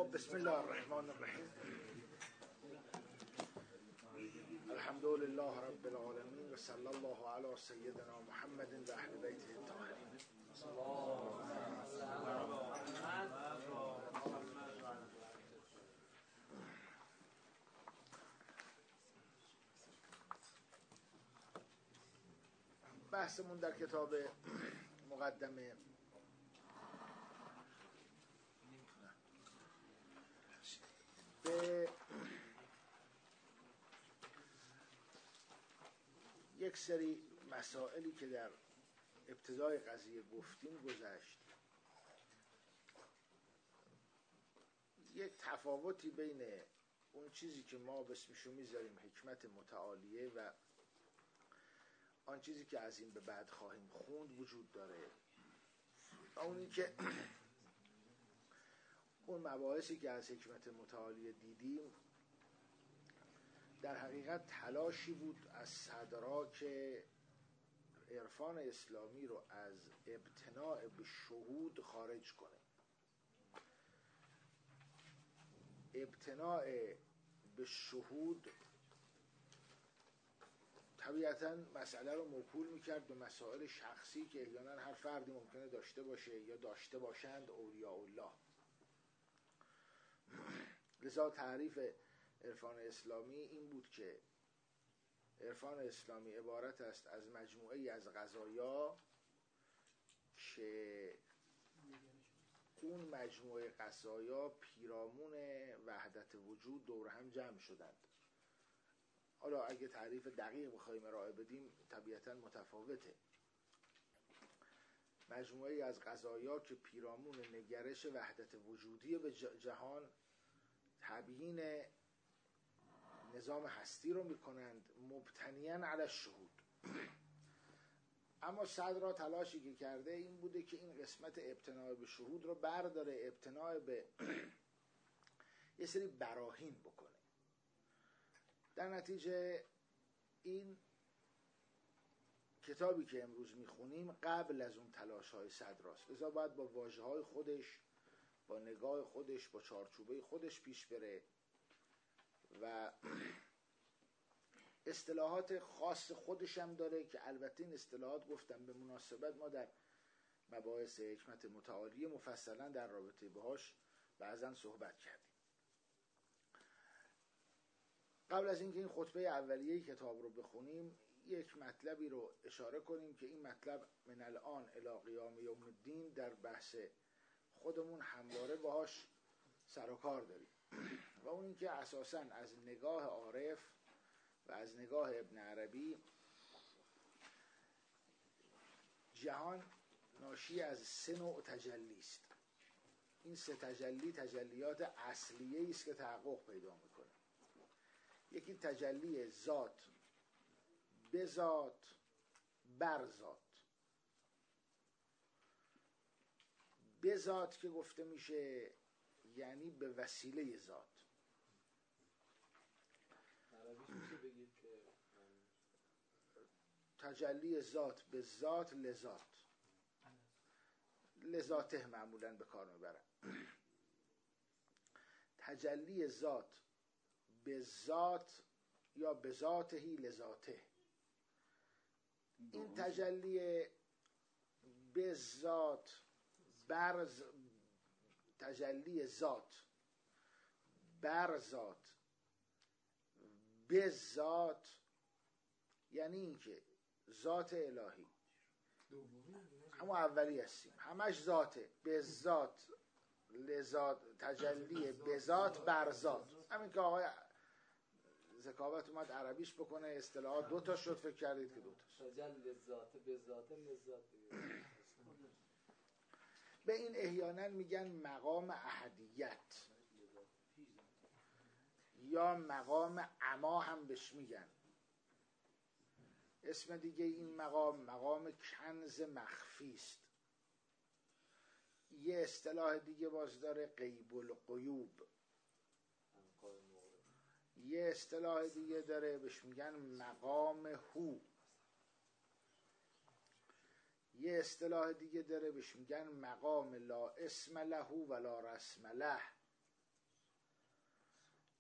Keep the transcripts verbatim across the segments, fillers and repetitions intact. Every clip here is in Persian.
خب بسم الله الرحمن الرحیم. الحمد لله رب العالمین و صلی الله علی سیدنا محمد و اهل بیته الطاهرین. بحثمون در کتاب مقدمه به یک سری مسائلی که در ابتدای قضیه گفتیم گذشت. یک تفاوتی بین اون چیزی که ما بسمشو میذاریم حکمت متعالیه و آن چیزی که از این به بعد خواهیم خوند وجود داره. و اونی که اون مباحثی که از حکمت متعالیه دیدیم در حقیقت تلاشی بود از صدرا که عرفان اسلامی رو از ابتناع به شهود خارج کنه. ابتناع به شهود طبیعتاً مسئله رو موکول میکرد به مسائل شخصی که احیانا هر فردی ممکنه داشته باشه یا داشته باشند اولیاء الله. لذا تعریف عرفان اسلامی این بود که عرفان اسلامی عبارت است از مجموعه‌ای از قضایا که اون مجموعه قضایا پیرامون وحدت وجود دور هم جمع شدند. حالا اگه تعریف دقیق بخوایم ارائه بدیم طبیعتاً متفاوته. مجموعه‌ای از قضایا که پیرامون نگرش وحدت وجودی به جهان تبیین نظام هستی رو میکنند مبتنیاً علی الشهود. اما صدرا تلاشی که کرده این بوده که این قسمت ابتناع به شهود رو برداره، ابتناع به یه سری براهین بکنه. در نتیجه این کتابی که امروز میخونیم قبل از اون تلاش های صدراست. لذا باید با واژه های خودش، با نگاه خودش، با چارچوبه خودش پیش بره و اصطلاحات خاص خودش هم داره که البته این اصطلاحات گفتم به مناسبت ما در مباحث حکمت متعالیه مفصلا در رابطه باهاش بعضا صحبت کردیم. قبل از اینکه این خطبه اولیه کتاب رو بخونیم یک مطلبی رو اشاره کنیم که این مطلب من الان الی قیام یوم الدین در بحث خودمون همواره باهاش سر و کار داریم و اون این که اساساً از نگاه عارف و از نگاه ابن عربی جهان ناشی از سه نوع تجلی است. این سه تجلی تجلیات اصلیه است که تحقق پیدا میکنه. یکی تجلی ذات به ذات بر ذات. به ذات که گفته میشه یعنی به وسیله ذات. عربیش میشه بگید که تجلی ذات به ذات لذات لذاته معمولا به کار میبرن. تجلی ذات به ذات یا به ذاتهی لذاته. این تجلی به ذات بر تجلی ذات بر ذات به ذات یعنی این که ذات الهی همون اولی هستیم همش ذاته به ذات لذات تجلی به ذات بر ذات. همین که آقای ذکاوت اومد عربیش بکنه اصطلاحات دو تا شد فکر کردید که دو تا تجلی ذات به ذات لذات به این احیانا میگن مقام احدیت یا مقام عما هم بهش میگن. اسم دیگه این مقام مقام کنز مخفی است. یه اصطلاح دیگه باز داره غیب الغیوب. یه اصطلاح دیگه داره بهش میگن مقام هو. یه اصطلاح دیگه داره بهش میگن مقام لا اسم له و لا رسم له.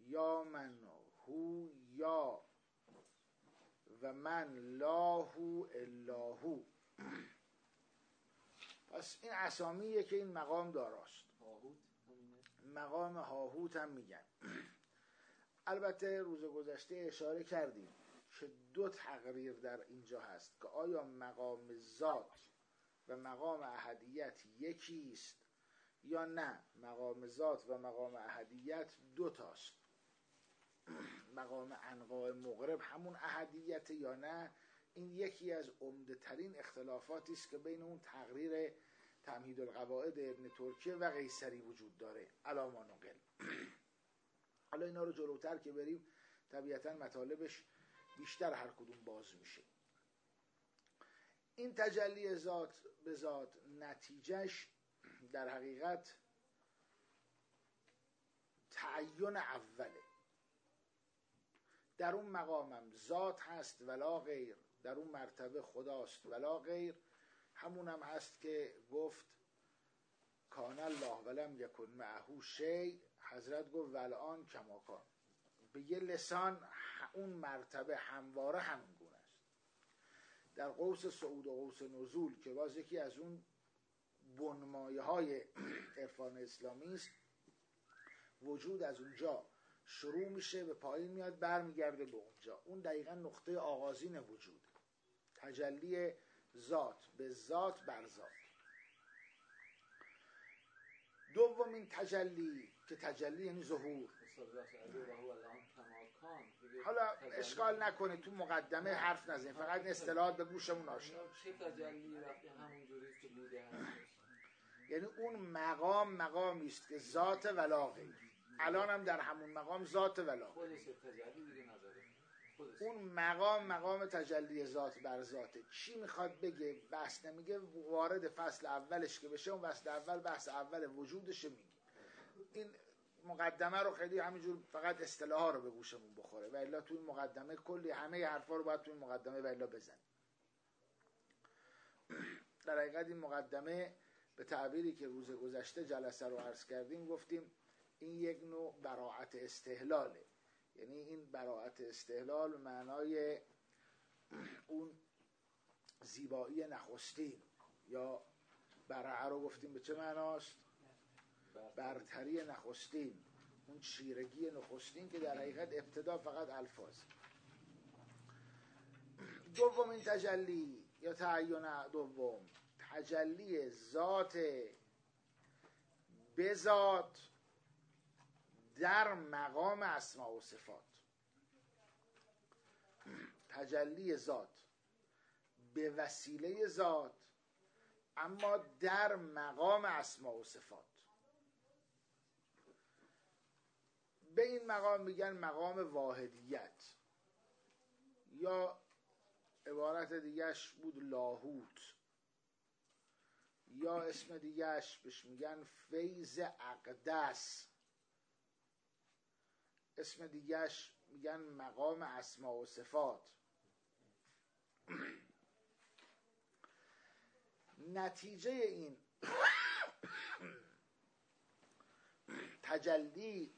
یا من هو یا و من لا هو الا هو. پس این اسامیه که این مقام داراست. مقام هاهوت هم میگن. البته روز گذشته اشاره کردیم که دو تقریر در اینجا هست که آیا مقام ذات و مقام احدیت یکی است یا نه مقام ذات و مقام احدیت دو تاست. مقام انواع مغرب همون احدیت یا نه. این یکی از عمده ترین اختلافاتی است که بین اون تقریر تمهید القواعد ابن ترکیه و قیصری وجود داره علی ما نقل. حالا اینا رو جلوتر که بریم طبیعتا مطالبش بیشتر هر کدوم باز میشه. این تجلی ذات به ذات نتیجهش در حقیقت تعین اوله. در اون مقامم ذات هست ولا غیر، در اون مرتبه خداست ولا غیر. همون هم هست که گفت کان الله ولم یکن معه شیء، حضرت گفت والآن کما کان. به یه لسان اون مرتبه همواره همون گونه است. در قوس صعود و قوس نزول که باز یکی از اون بنمایه های عرفان اسلامی است، وجود از اونجا شروع میشه به پایین میاد برمیگرده به اونجا. اون دقیقا نقطه آغازین وجود، تجلی ذات به ذات بر ذات. دومین تجلی که تجلی یعنی ظهور. حالا اشکال نکنه تو مقدمه حرف نزنیم، فقط این اصطلاحات به گوشمون آشنا. چه تجلی وقتی همون جوری که بوده هست؟ یعنی اون مقام مقامی است که ذات ولا غیر. الان هم در همون مقام ذات ولا غیر. خودش تجلی دیگه نظره. اون مقام مقام تجلی ذات بر ذاته. چی میخواد بگه؟ بحث نمیگه، وارد فصل اولش که بشه اون فصل اول بحث اول وجودش میگه. این مقدمه رو خیلی همینجور فقط اصطلاحا رو به گوشمون بخوره و الا تو این مقدمه کلی همه حرفا رو باید تو این مقدمه و الا بزنیم. در حقیقت این مقدمه به تعبیری که روز گذشته جلسه رو عرض کردیم گفتیم این یک نوع براعت استحلاله. یعنی این براعت استحلال به معنای اون زیبایی نخستین، یا برعه رو گفتیم به چه معناست؟ برتری نخستین، اون چیرگی نخستین که در حقیقت ابتدا فقط الفاظ. دومین تجلی یا تعین دوم تجلی ذات به ذات در مقام اسماء و صفات. تجلی ذات به وسیله ذات اما در مقام اسماء و صفات. به این مقام میگن مقام واحدیت، یا عبارت دیگهش بود لاهوت، یا اسم دیگهش بهش میگن فیض اقدس، اسم دیگهش میگن مقام اسماء و صفات. نتیجه این تجلی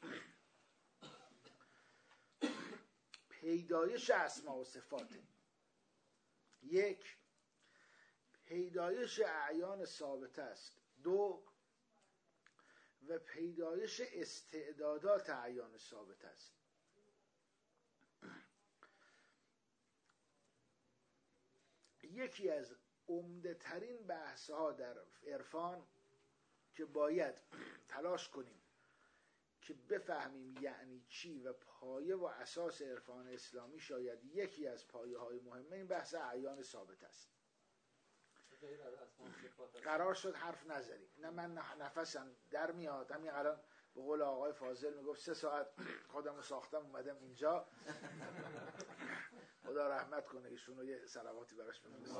پیدایش اسماء و صفاته. یک، پیدایش اعیان ثابت است. دو، و پیدایش استعدادات اعیان ثابت است. یکی از عمده ترین بحث ها در عرفان که باید تلاش کنیم که بفهمیم یعنی چی و پایه و اساس عرفان اسلامی، شاید یکی از پایه های مهمه این بحث اعیان ثابت است. قرار شد حرف نزنیم، نه من نفسم در میاد. همین الان به قول آقای فاضل میگفت سه ساعت خودمو ساختم اومدم اینجا. خدا رحمت کنه ایشونو، یه صلواتی براش بفرستید.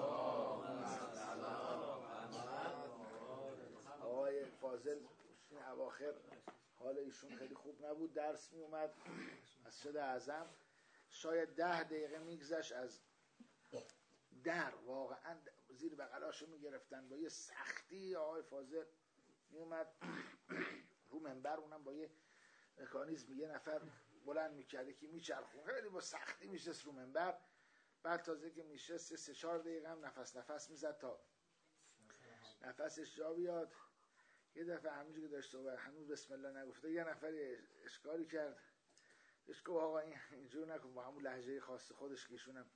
آقای فاضل این اواخر حال ایشون خیلی خوب نبود، درس می اومد از شد اعظم، شاید ده دقیقه میگذشت از در واقعا زیر بغلاشو میگرفتن با یه سختی. آقای فاضل می اومد رو منبر، اونم با یه مکانیزم، یه نفر بلند میکرد، یکی میچرخون، خیلی با سختی میشست رو منبر. بعد تازه که میشست سه چهار دقیقه هم نفس نفس میزد تا نفسش جا بیاد. یه دفعه همونجور که داشت صحبت هنوز بسم الله نگفته، یه نفر اشکالی کرد، بهش گفت آقا اینجور نکن، با همون لهجه خاص خودش که ایشونم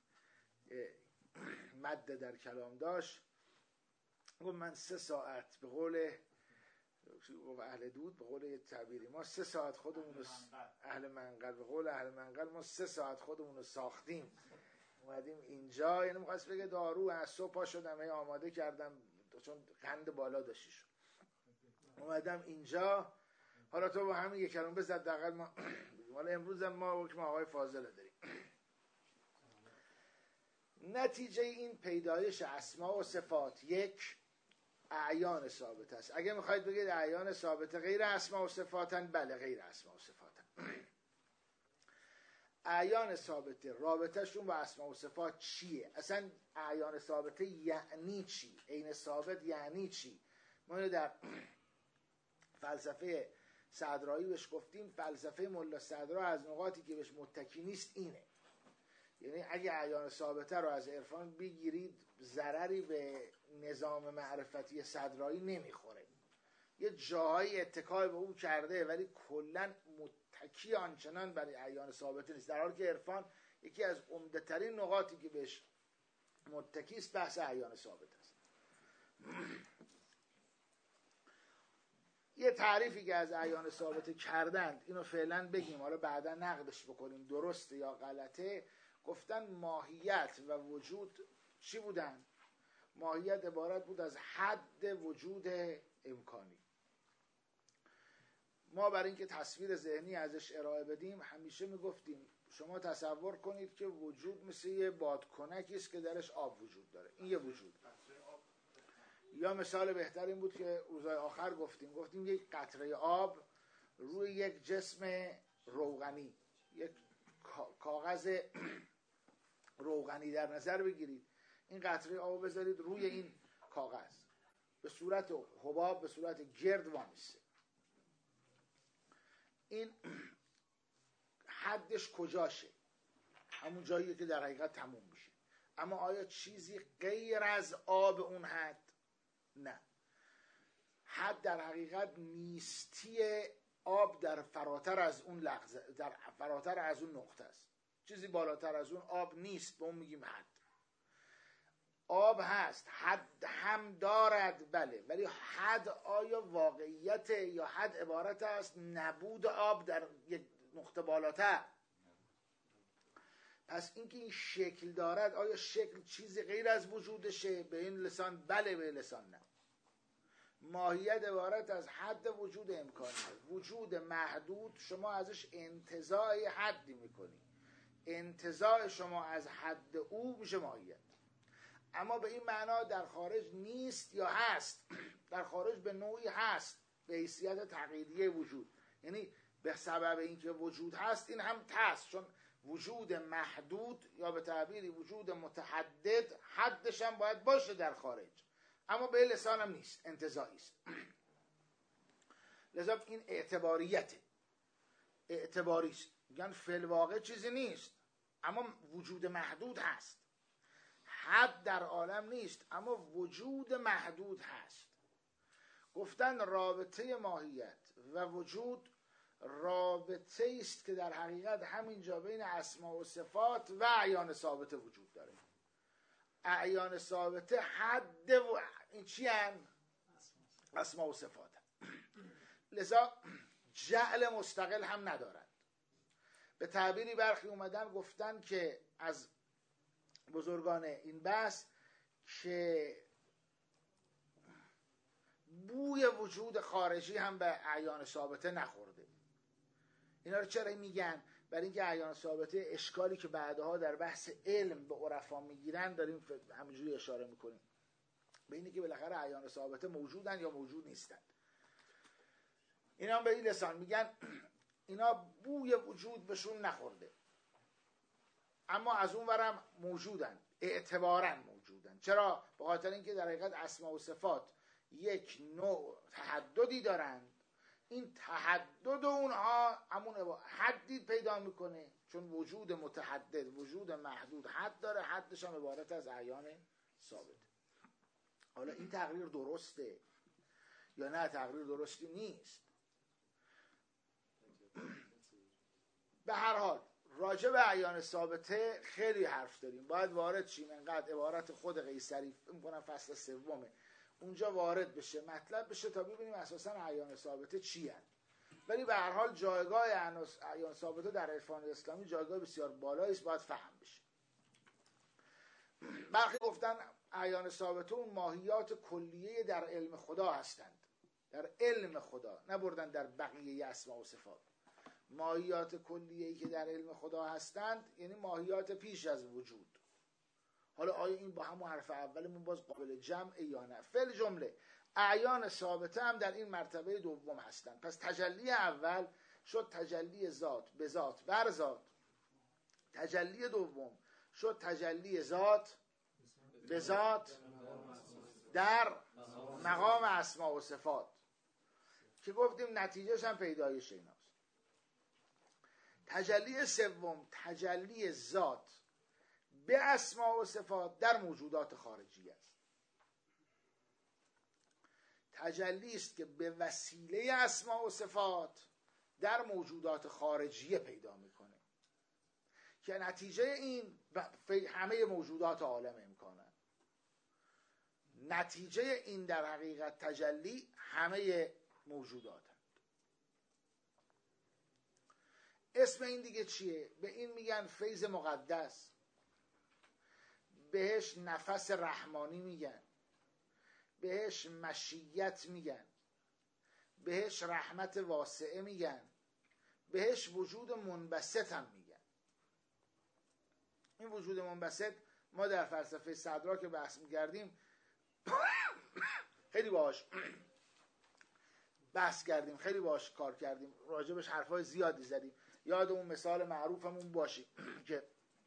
مد در کلام داشت. گفت من سه ساعت به قول اهل دود، به قول تعبیری ما سه ساعت خودمون رو اهل منقل، به قول اهل منقل ما سه ساعت خودمون رو ساختیم اومدیم اینجا. یعنی می‌خواست بگه دارو از صبح پا شدم هی آماده کردم چون قند بالا داشتی شد، اومدم اینجا، حالا تو با همین یک کلمه بزد دقیقا ما حالا امروز هم ما حکم آقای فاضل داریم. نتیجه این پیدایش اسما و صفات یک اعیان ثابت است. اگه میخواید بگید اعیان ثابت غیر اسما و صفاتن، بله غیر اسما و صفاتن. اعیان ثابته رابطهشون با اسما و صفات چیه؟ اصلا اعیان ثابته یعنی چی؟ عین ثابت یعنی چی؟ ما اینو در فلسفه صدرایی بهش گفتیم، فلسفه ملا صدرا از نقاطی که بهش متکی نیست اینه، یعنی اگه اعیان ثابته رو از عرفان بگیرید ضرری به نظام معرفتی صدرایی نمیخوره. یه جاهای اتکای به اون کرده ولی کلا متکی آنچنان برای اعیان ثابته نیست، در حالی که عرفان یکی از عمده ترین نقاطی که بهش متکی است بحث اعیان ثابت است. یه تعریفی که از اعیان ثابته کردند اینو فعلا بگیم، حالا بعدا نقدش بکنیم درسته یا غلطه. گفتن ماهیت و وجود چی بودن؟ ماهیت عبارت بود از حد وجود امکانی. ما برای اینکه تصویر ذهنی ازش ارائه بدیم همیشه میگفتیم شما تصور کنید که وجود مثل یه بادکنکی است که درش آب وجود داره، این یه وجود. یا مثال بهتر این بود که روزهای آخر گفتیم گفتیم یک قطره آب روی یک جسم روغنی، یک کاغذ روغنی در نظر بگیرید، این قطره آب بذارید روی این کاغذ به صورت حباب، به صورت گرد وامیسته. این حدش کجاشه؟ همون جاییه که در حقیقت تموم میشه. اما آیا چیزی غیر از آب اون حد؟ نه. حد در حقیقت نیستی آب در فراتر از اون لحظه، در فراتر از اون نقطه است. چیزی بالاتر از اون آب نیست، به اون میگیم حد. آب هست، حد هم دارد، بله، ولی حد آیا واقعیت یا حد عبارت است نبود آب در یک نقطه بالاتر؟ پس اینکه این شکل دارد، آیا شکل چیزی غیر از وجودشه؟ به این لسان بله، به لسان نه. ماهیت عبارت از حد وجود امکانی. وجود محدود شما ازش انتزاع حدی میکنی، انتزاع شما از حد او میشه ماهیت. اما به این معنا در خارج نیست یا هست. در خارج به نوعی هست به حیثیت تقییدیه وجود، یعنی به سبب اینکه وجود هست این هم هست، چون وجود محدود یا به تعبیری وجود متحدد حدش هم باید باشه در خارج، اما به لسان هم نیست، انتزاعی است. لذا این اعتباریته، اعتباری است. میگن فی الواقع چیزی نیست اما وجود محدود هست. حد در عالم نیست اما وجود محدود هست. گفتن رابطه ماهیت و وجود رابطه است که در حقیقت همینجا بین اسما و صفات و اعیان ثابت وجود داره. اعیان ثابته حد و این چی هن؟ اسما و صفات هن. لذا جعل مستقل هم ندارند. به تعبیری برخی اومدن گفتن که از بزرگان این بحث که بوی وجود خارجی هم به اعیان ثابته نخورده. اینا رو چرا میگن؟ برای اینکه اعیان ثابته اشکالی که بعدها در بحث علم به عرفا میگیرن داریم همینجوری اشاره میکنیم به اینی که بالاخره اعیان ثابته موجودن یا موجود نیستن. اینا هم به این لسان میگن اینا بوی وجود بهشون نخورده اما از اون ورم موجودن، اعتباراً موجودن. چرا؟ به خاطر اینکه در حقیقت اسما و صفات یک نوع تحددی دارند این تحدد اونها همون حدی پیدا میکنه، چون وجود متحدد وجود محدود حد داره، حدش هم عبارت از اعیان ثابت. حالا این تقریر درسته یا نه تقریر درستی نیست، به هر حال راجع به اعیان ثابته خیلی حرف داریم، باید وارد شیم. انقدر عبارت خود قیصری میکنم فصل سومه اونجا وارد بشه، مطلب بشه تا ببینیم اساسا اعیان ثابته چی هست. ولی به هر حال جایگاه اعیان ثابته در عرفان اسلامی جایگاه بسیار بالایی است، باید فهم بشه. برخی گفتن اعیان ثابته اون ماهیات کلیه در علم خدا هستند، در علم خدا، نبردن در بقیه اسماء و صفات. ماهیات کلیه‌ای که در علم خدا هستند یعنی ماهیات پیش از وجود. حالا آیا این با همون حرف اولمون باز قابل جمع یا نه؟ فعل جمله اعیان ثابته هم در این مرتبه دوم هستند. پس تجلی اول شد تجلی ذات به ذات بر ذات، تجلی دوم شد تجلی ذات به ذات در مقام اسماء و صفات که گفتیم نتیجهش هم پیدایش ایناست. تجلی سوم تجلی ذات به اسماء و صفات در موجودات خارجی است. تجلی است که به وسیله اسماء و صفات در موجودات خارجیه پیدا میکنه که نتیجه این همه موجودات عالم امکانه. نتیجه این در حقیقت تجلی همه موجودات هست. اسم این دیگه چیه؟ به این میگن فیض مقدس، بهش نفس رحمانی میگن، بهش مشیت میگن، بهش رحمت واسعه میگن، بهش وجود منبسط هم میگن. این وجود منبسط ما در فلسفه صدرا که بحث میکردیم خیلی باهاش بحث کردیم، خیلی باهاش کار کردیم، راجبش حرفای زیادی زدیم. یاد اون مثال معروفمون باشید که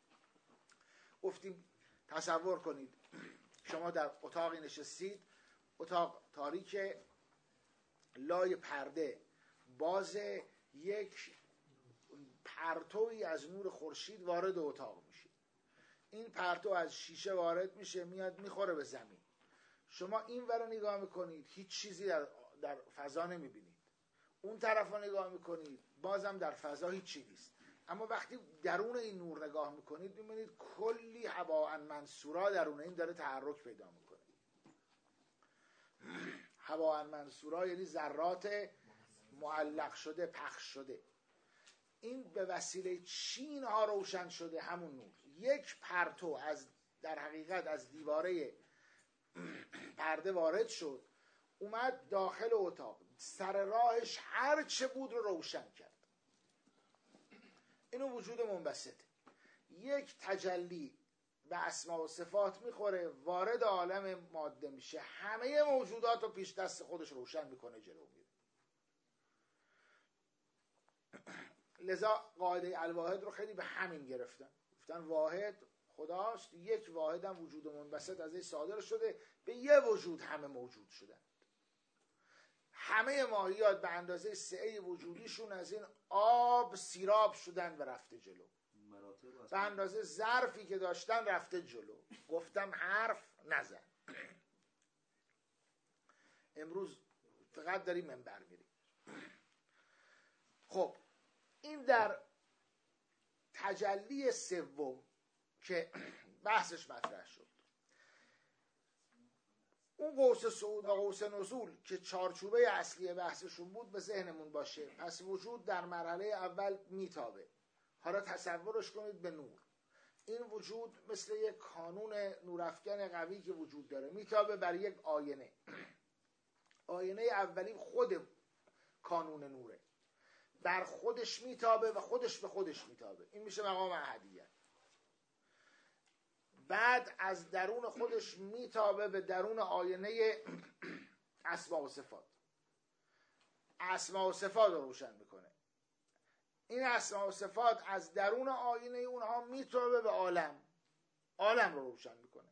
گفتیم تصور کنید شما در اتاقی نشستید، اتاق تاریک، لای پرده باز، یک پرتوی از نور خورشید وارد اتاق میشه. این پرتو از شیشه وارد میشه، میاد میخوره به زمین. شما این ور رو نگاه میکنید، هیچ چیزی در, در فضا نمیبینید. اون طرف رو نگاه میکنید، بازم در فضا هیچ چیزی نیست. اما وقتی درون این نور نگاه میکنید میبینید کلی هواء منصورا درون این داره تحرک پیدا میکنه. هواء منصورا یعنی ذرات معلق شده، پخش شده. این به وسیله چی اینها روشن شده؟ همون نور. یک پرتو از در حقیقت از دیواره پرده وارد شد، اومد داخل اتاق، سر راهش هر چه بود رو روشن کرد. اینو وجود منبسطه. یک تجلی به اسماء و صفات میخوره، وارد عالم ماده میشه، همه موجودات رو پیش دست خودش روشن میکنه، جلو میره. لذا قاعده الواحد رو خیلی به همین گرفتن، گفتن واحد خداست، یک واحد هم وجود منبسط از این صادر شده، به یه وجود همه موجود شدن. همه ماهیات به اندازه سعه وجودیشون از این آب سیراب شدن و رفته جلو، به اندازه ظرفی که داشتن رفته جلو. گفتم حرف نزن. امروز فقط داریم منبر میریم. خب این در تجلی سوم که بحثش مطرح شد. اون قوس صعود و قوس نزول که چارچوبه اصلی بحثشون بود به ذهنمون باشه. پس وجود در مرحله اول میتابه. حالا تصورش کنید به نور. این وجود مثل یک کانون نورافکن قوی که وجود داره، میتابه بر یک آینه. آینه اولی خود کانون نوره، بر خودش میتابه و خودش به خودش میتابه. این میشه مقام احدیت. بعد از درون خودش میتابه به درون آینه اسماء و صفات. اسماء و صفات رو روشن میکنه. این اسماء و صفات از درون آینه اونها میتابه به عالم. عالم رو روشن میکنه.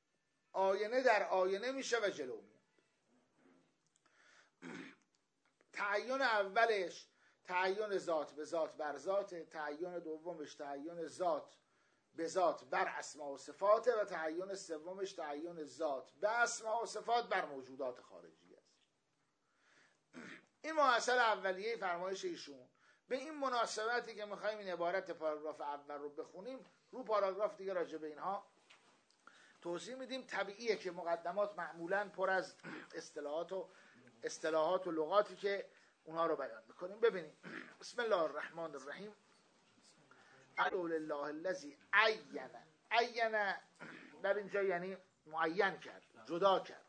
آینه در آینه میشه و جلو میاد. تعین اولش تعین ذات به ذات بر ذات، تعین دومش تعین ذات به ذات بر اسماء و صفات و تعین سومش تعین ذات به اسماء و صفات بر موجودات خارجی است. این مؤثر اولیه فرمایش ایشون. به این مناسبتی که میخوایم این عبارت پاراگراف اول رو بخونیم، رو پاراگراف دیگه راجع به اینها توضیح میدیم. طبیعیه که مقدمات معمولاً پر از اصطلاحات و اصطلاحات و لغاتی که اونها رو بیان میکنیم. ببینیم. بسم الله الرحمن الرحیم. الحمد لله الذی عین. عین در اینجا یعنی معین کرد، جدا کرد.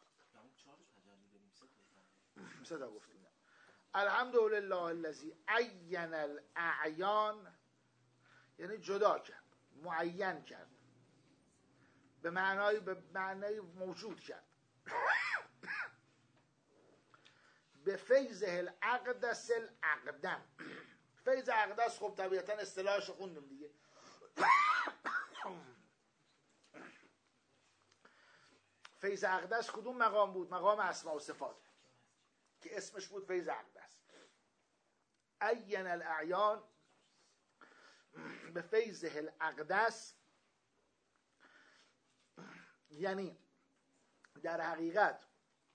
سه تا گفتیم. الحمد لله الذی عین الاعیان یعنی جدا کرد، معین کرد، به معنای به معنای موجود کرد. به فیضه الاقدس الاقدم. فیض اقدس خب طبیعتا اصطلاحش خوندیم دیگه. فیض اقدس کدوم مقام بود؟ مقام اسماء و صفات که اسمش بود فیض اقدس. عین الاعیان به فیضه الاقدس یعنی در حقیقت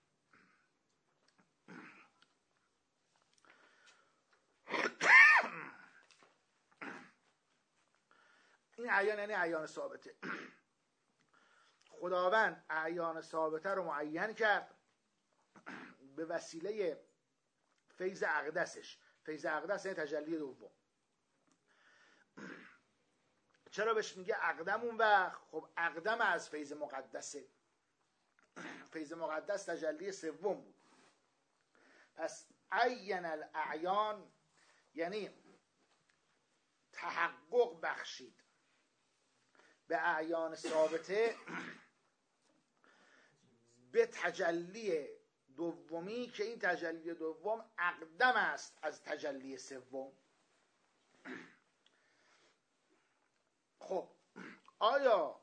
این اعیان یعنی اعیان ثابته. خداوند اعیان ثابته رو معین کرد به وسیله فیض اقدسش. فیض اقدس یعنی تجلی دوم. چرا بهش میگه اقدم اون وقت؟ خب اقدم از فیض مقدسه. فیض مقدس تجلی سوم بود. پس عین الاعیان یعنی تحقق بخشید به اعیان ثابته به تجلی دومی که این تجلی دوم اقدم است از تجلی سوم. خب آیا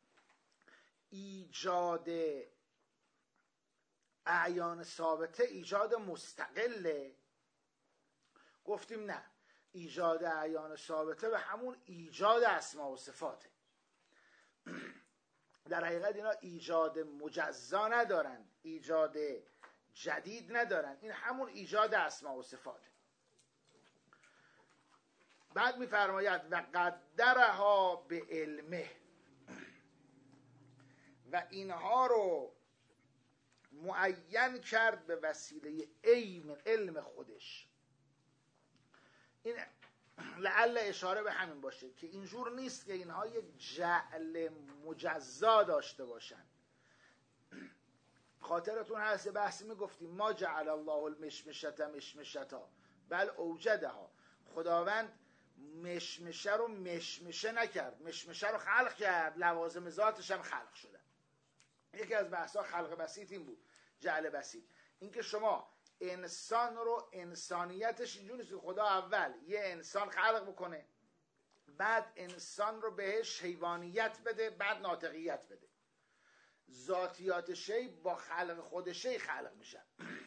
ایجاد اعیان ثابته ایجاد مستقله؟ گفتیم نه، ایجاد اعیان ثابته به همون ایجاد اسما و صفاته. در حقیقت اینا ایجاد مجزا ندارن، ایجاد جدید ندارن، این همون ایجاد اسما و صفاته. بعد میفرماید و قدرها به علمه، و اینها رو معین کرد به وسیله علم علم خودش. این لعل اشاره به همین باشه که اینجور نیست که اینها یک جعل مجزا داشته باشن. خاطرتون هست بحثی میگفتیم ما جعل الله المشمشة مشمشتا بل اوجدها. خداوند مشمشه رو مشمشه نکرد، مشمشه رو خلق کرد، لوازم ذاتش هم خلق شدن. یکی از بحثا خلق بسیط این بود، جعل بسیط. اینکه شما انسان رو انسانیتش اینجوری نیست که خدا اول یه انسان خلق بکنه، بعد انسان رو بهش حیوانیت بده، بعد ناطقیت بده. ذاتیات شی با خلق خود شی خلق میشن.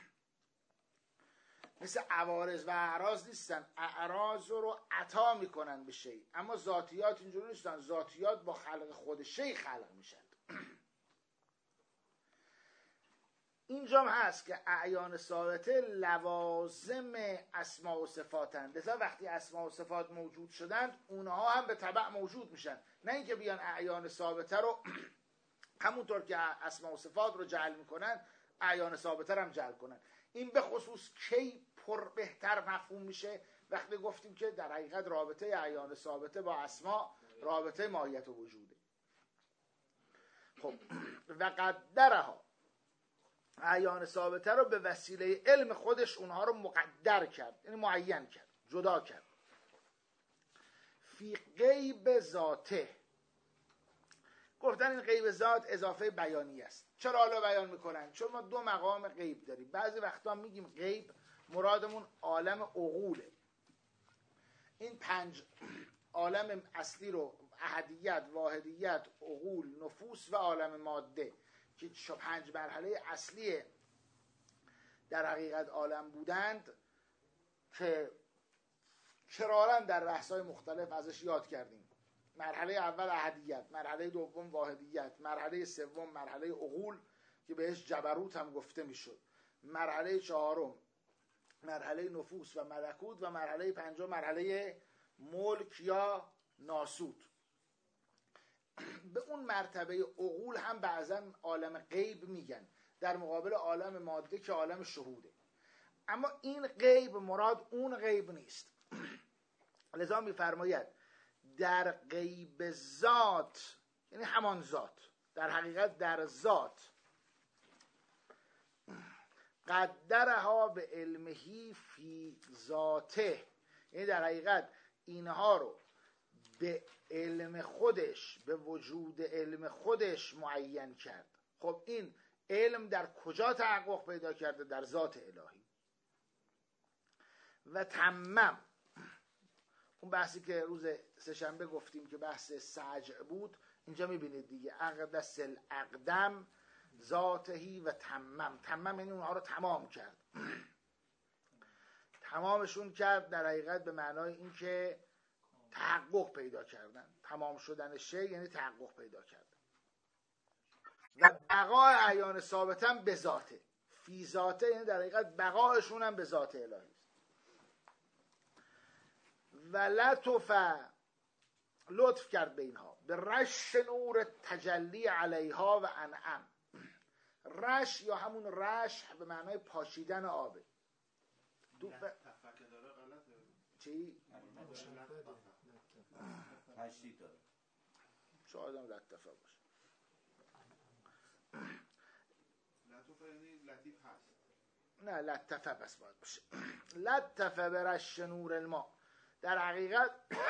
مثل عوارض و اعراض نیستن، اعراض رو عطا میکنن به شی، اما ذاتیات اینجوری نیستن، ذاتیات با خلق خود شی خلق میشن. اینجا هست که اعیان ثابته لوازم اسما و صفاتند، لذا وقتی اسما و صفات موجود شدند اونها هم به تبع موجود میشن، نه اینکه بیان اعیان ثابته رو همونطور که اسما و صفات رو جعل میکنن اعیان ثابته رو هم جعل کنن. این به خصوص کی پر بهتر مفهوم میشه؟ وقتی گفتیم که در حقیقت رابطه اعیان ثابته با اسما رابطه ماهیت و وجوده. خب و قدرها، اعیان ثابته رو به وسیله علم خودش اونها رو مقدر کرد، یعنی معین کرد، جدا کرد. فی غیب ذاته، گفتن این غیب ذات اضافه بیانی است. چرا حالا بیان میکنن؟ چون ما دو مقام غیب داریم. بعضی وقتا میگیم غیب مرادمون عالم عقوله. این پنج عالم اصلی رو احدیت، واحدیت، عقول، نفوس و عالم ماده که پنج مرحله اصلی در حقیقت عالم بودند که کرارا در بحث‌های مختلف ازش یاد کردیم. مرحله اول احدیت، مرحله دوم واحدیت، مرحله سوم مرحله عقول که بهش جبروت هم گفته میشد، مرحله چهارم مرحله نفوس و ملکوت و مرحله پنجم مرحله ملک یا ناسوت. به اون مرتبه عقول هم بعضا عالم غیب میگن، در مقابل عالم ماده که عالم شهوده. اما این غیب مراد اون غیب نیست. لذا میفرماید در غیب ذات، یعنی همان ذات، در حقیقت در ذات، قدرها به علمهی فی ذاته، یعنی در حقیقت اینها رو به علم خودش، به وجود علم خودش معین کرد. خب این علم در کجا تحقق پیدا کرده؟ در ذات الهی. و تمم، اون بحثی که روز سه‌شنبه گفتیم که بحث سجع بود، اینجا میبینید دیگه، اقدس الاقدم ذاتهی و تمم. تمم یعنی اونها رو تمام کرد. تمامشون کرد در حقیقت به معنای این که تحقق پیدا کردن. تمام شدن شی یعنی تحقق پیدا کردن. و بقای اعیان ثابتن به ذاته، فی ذاته، یعنی در حقیقت بقایشون هم به ذات الهی است. و لطف، لطف کرد به اینها، به رش نور تجلی علیها و انعم. رش یا همون رش به معنای پاشیدن آبه. تفکه داره غلطه. چی؟ تشدید داره. شاید هم لطفه باشه. لطفه یعنی لطیف هست. نه لطفه بس باید باشه. لطفه به رش نور الماء، در حقیقت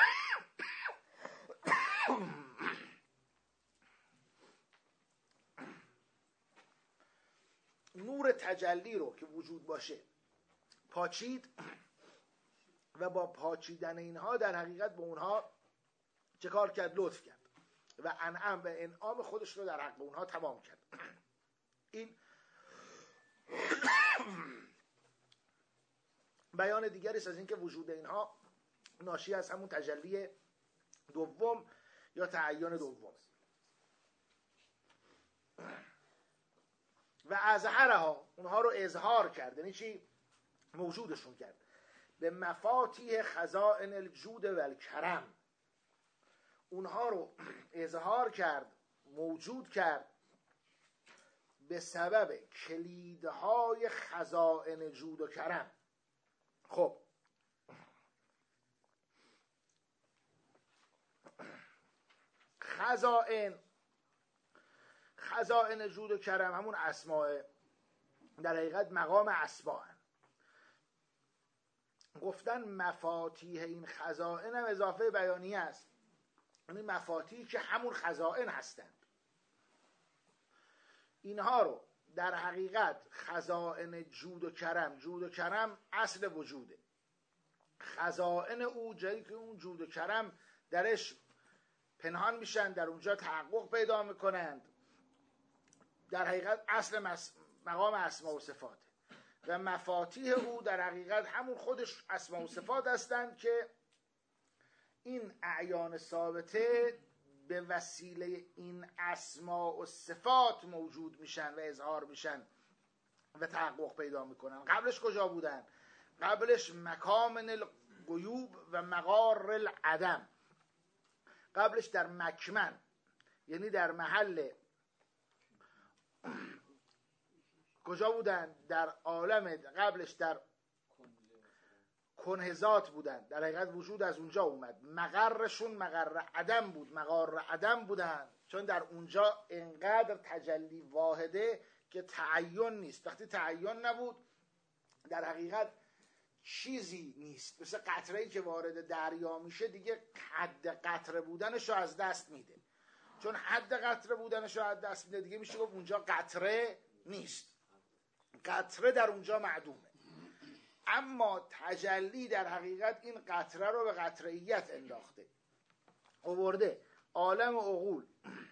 نور تجلی رو که وجود باشه پاچید و با پاچیدن اینها در حقیقت به اونها چه کار کرد؟ لطف کرد و انعم و انعام خودش رو در حق اونها تمام کرد. این بیان دیگری است از اینکه وجود اینها ناشی از همون تجلی دوم یا تعین دوم. و اظهرها، اونها رو اظهار کرد، یعنی چی؟ موجودشون کرد. به مفاتیح خزائن الجود و الکرم، اونها رو اظهار کرد، موجود کرد به سبب کلیدهای خزائن جود و کرم. خب خزائن، خزائن جود و کرم همون اسماء، در حقیقت مقام اسماء. گفتن مفاتیح این خزائن هم اضافه بیانیه است، یعنی مفاتیحی که همون خزائن هستند. اینها رو در حقیقت خزائن جود و کرم، جود و کرم اصل وجوده، خزائن او جایی که اون جود و کرم درش پنهان میشن، در اونجا تحقق پیدا میکنند، در حقیقت اصل مقام اسما و صفات. و مفاتیح او در حقیقت همون خودش اسما و صفات هستند که این اعیان ثابته به وسیله این اسما و صفات موجود میشن و اظهار میشن و تحقق پیدا میکنن. قبلش کجا بودن؟ قبلش مکامن الغیوب و مغار العدم. قبلش در مکمن، یعنی در محل کجا بودن؟ در عالم قبلش در کنهزات بودن، در حقیقت وجود از اونجا اومد. مقرشون مقر عدم بود، مقار عدم بودن، چون در اونجا انقدر تجلی واحده که تعین نیست. وقتی تعین نبود در حقیقت چیزی نیست، مثل قطره‌ای که وارد دریا میشه دیگه حد قطره بودنش رو از دست میده. چون حد قطره بودنش رو از دست میده دیگه میشه گفت اونجا قطره نیست، قطره در اونجا معدومه. اما تجلی در حقیقت این قطره رو به قطره‌ایت انداخته، آورده عالم عقول،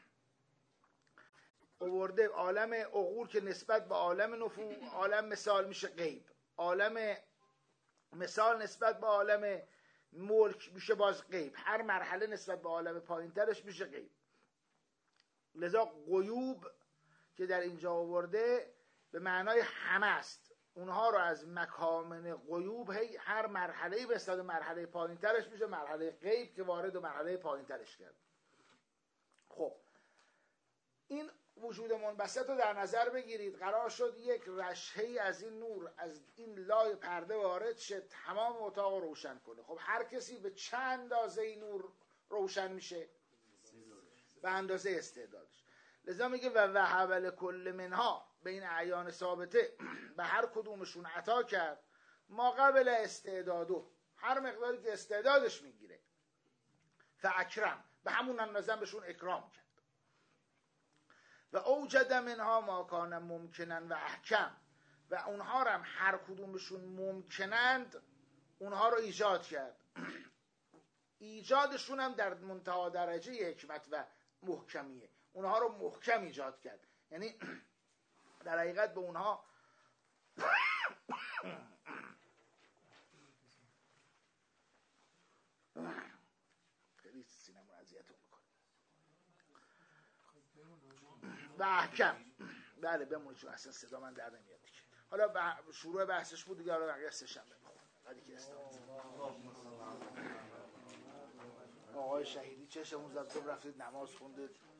آورده عالم عقول که نسبت به عالم نفوس، عالم مثال میشه غیب، عالم مثال نسبت به عالم ملک میشه باز غیب، هر مرحله نسبت به عالم پایینترش میشه غیب. لذا غیوب که در اینجا آورده به معنای همه است. اونها رو از مکامن غیوب هی هر مرحله‌ای به نسبت مرحله پایینترش میشه مرحله غیب که وارد و مرحله پایینترش کرد. خب این وجود منبسط رو در نظر بگیرید. قرار شد یک رشحه‌ای از این نور از این لای پرده وارد شه، تمام اتاق رو روشن کنه. خب هر کسی به چند اندازه این نور روشن میشه؟ به اندازه استعدادش. لذا میگه و وهب لکل منها، بین اعیان ثابته به هر کدومشون عطا کرد ما قبل استعدادو، هر مقداری که استعدادش میگیره. فاکرم، به همون اندازه بهشون اکرام کرد. و اوجد منها ما کان ممکنن و احکم، و اونها رو هم هر کدومشون ممکنند اونها رو ایجاد کرد. ایجادشون هم در منتها درجه حکمت و محکمیه، اونها رو محکم ایجاد کرد. یعنی در حقیقت به اونها خیلی سینمون اذیتون میکنه. و احکم، بله بمونید چون اصلا صدا من در نمیاد دیگه. حالا بح... شروع بحثش بود دیگه، حالا بقیه سه شنبه بخونم. بعدی که استاد آقای شهیدی چشمون زد، رفتید نماز خوندید.